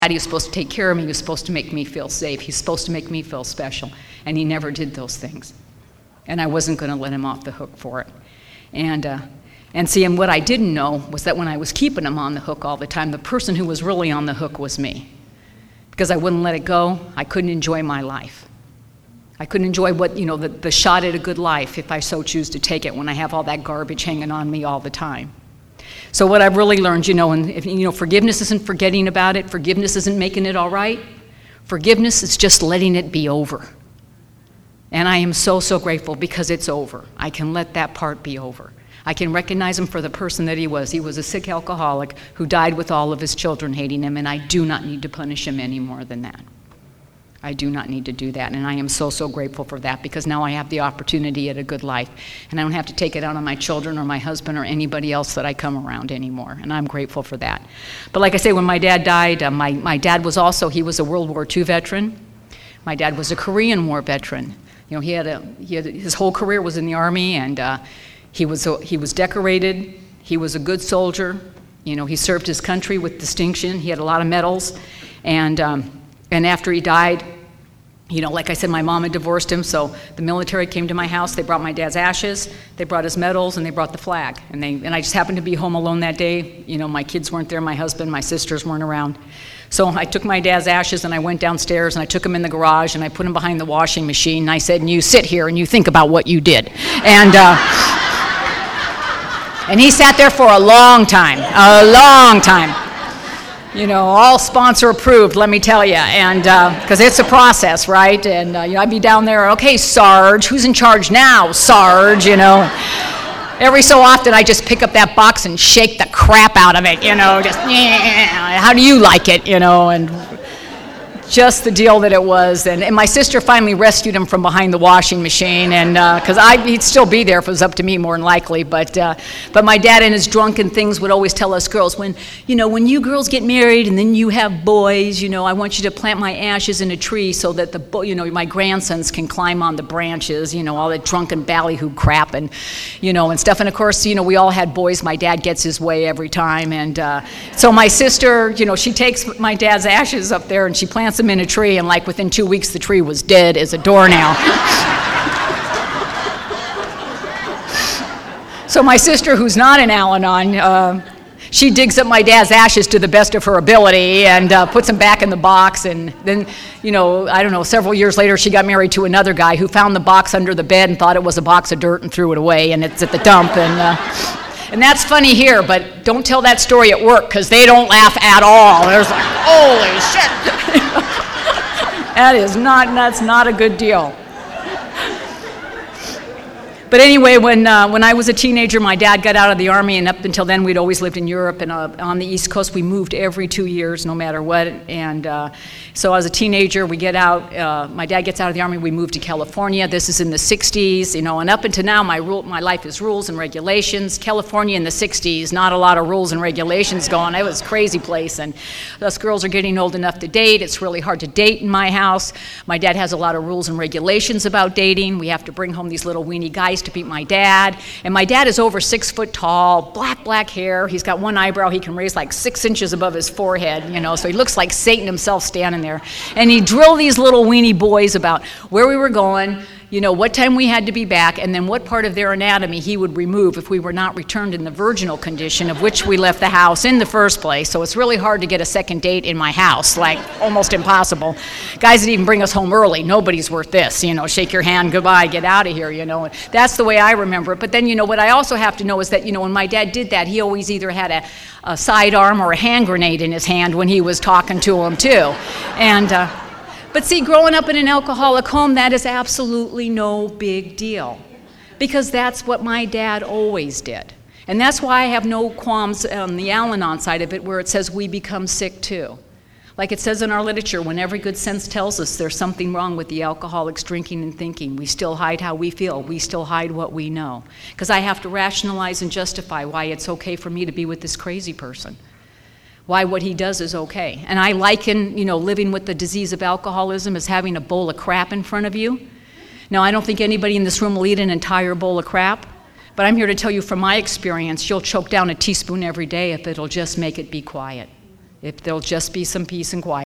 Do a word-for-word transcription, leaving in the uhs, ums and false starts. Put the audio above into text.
He was supposed to take care of me. He was supposed to make me feel safe. He's supposed to make me feel special. And he never did those things. And I wasn't going to let him off the hook for it. And uh, and see, and what I didn't know was that when I was keeping him on the hook all the time, the person who was really on the hook was me. Because I wouldn't let it go, I couldn't enjoy my life. I couldn't enjoy what, you know, the, the shot at a good life if I so choose to take it when I have all that garbage hanging on me all the time. So what I've really learned, you know, and if, you know, forgiveness isn't forgetting about it. Forgiveness isn't making it all right. Forgiveness is just letting it be over. And I am so, so grateful because it's over. I can let that part be over. I can recognize him for the person that he was. He was a sick alcoholic who died with all of his children hating him, and I do not need to punish him any more than that. I do not need to do that, and I am so, so grateful for that because now I have the opportunity at a good life, and I don't have to take it out on my children or my husband or anybody else that I come around anymore, and I'm grateful for that. But like I say, when my dad died, uh, my, my dad was also, he was a World War Two veteran. My dad was a Korean War veteran. You know, he had a, he had, his whole career was in the Army, and uh, he was a, he was decorated. He was a good soldier. You know, he served his country with distinction. He had a lot of medals, and um, and after he died, you know, like I said, my mom had divorced him, so the military came to my house. They brought my dad's ashes, they brought his medals, and they brought the flag. And they and I just happened to be home alone that day. You know, my kids weren't there, my husband, my sisters weren't around. So I took my dad's ashes and I went downstairs and I took them in the garage and I put them behind the washing machine. And I said, and you sit here and you think about what you did. And uh, and he sat there for a long time, a long time. You know, all sponsor approved, let me tell you, and because uh, it's a process, right? And uh, you know, I'd be down there, okay, Sarge, who's in charge now, Sarge? You know, every so often I just pick up that box and shake the crap out of it, you know, just, yeah, how do you like it, you know, and just the deal that it was. And, and my sister finally rescued him from behind the washing machine, and because uh, he'd still be there if it was up to me, more than likely. But uh, but my dad and his drunken things would always tell us girls, when you know when you girls get married and then you have boys, you know, I want you to plant my ashes in a tree so that the bo- you know my grandsons can climb on the branches. You know, all that drunken ballyhoo crap and you know and stuff. And of course, you know, we all had boys. My dad gets his way every time, and uh, so my sister, you know, she takes my dad's ashes up there and she plants them in a tree, and like within two weeks the tree was dead as a doornail. So my sister, who's not in Al-Anon, uh, she digs up my dad's ashes to the best of her ability and uh, puts them back in the box, and then, you know, I don't know, several years later she got married to another guy who found the box under the bed and thought it was a box of dirt and threw it away, and it's at the dump. And uh, and that's funny here, but don't tell that story at work because they don't laugh at all. There's like, holy shit. That is not, that's not a good deal. But anyway, when uh, when I was a teenager, my dad got out of the Army, and up until then, we'd always lived in Europe, and uh, on the East Coast, we moved every two years, no matter what. And uh, so as a teenager, we get out, uh, my dad gets out of the Army, we moved to California. This is in the sixties, you know, and up until now, my rule, my life is rules and regulations. California in the sixties, not a lot of rules and regulations going. It was a crazy place, and us girls are getting old enough to date. It's really hard to date in my house. My dad has a lot of rules and regulations about dating. We have to bring home these little weenie guys to beat my dad, and my dad is over six foot tall, black, black hair. He's got one eyebrow he can raise like six inches above his forehead, you know, so he looks like Satan himself standing there. And he'd drill these little weenie boys about where we were going, you know, what time we had to be back, and then what part of their anatomy he would remove if we were not returned in the virginal condition of which we left the house in the first place. So it's really hard to get a second date in my house, like almost impossible. Guys that even bring us home early, nobody's worth this, you know, shake your hand, goodbye, get out of here, you know. And that's the way I remember it. But then, you know, what I also have to know is that, you know, when my dad did that, he always either had a, a sidearm or a hand grenade in his hand when he was talking to him, too. And, uh, But see, growing up in an alcoholic home, that is absolutely no big deal, because that's what my dad always did. And that's why I have no qualms on the Al-Anon side of it, where it says we become sick too. Like it says in our literature, when every good sense tells us there's something wrong with the alcoholics drinking and thinking, we still hide how we feel, we still hide what we know. Because I have to rationalize and justify why it's okay for me to be with this crazy person. Why what he does is okay. And I liken, you know, living with the disease of alcoholism as having a bowl of crap in front of you. Now, I don't think anybody in this room will eat an entire bowl of crap, but I'm here to tell you from my experience, you'll choke down a teaspoon every day if it'll just make it be quiet. if there'll just be some peace and quiet.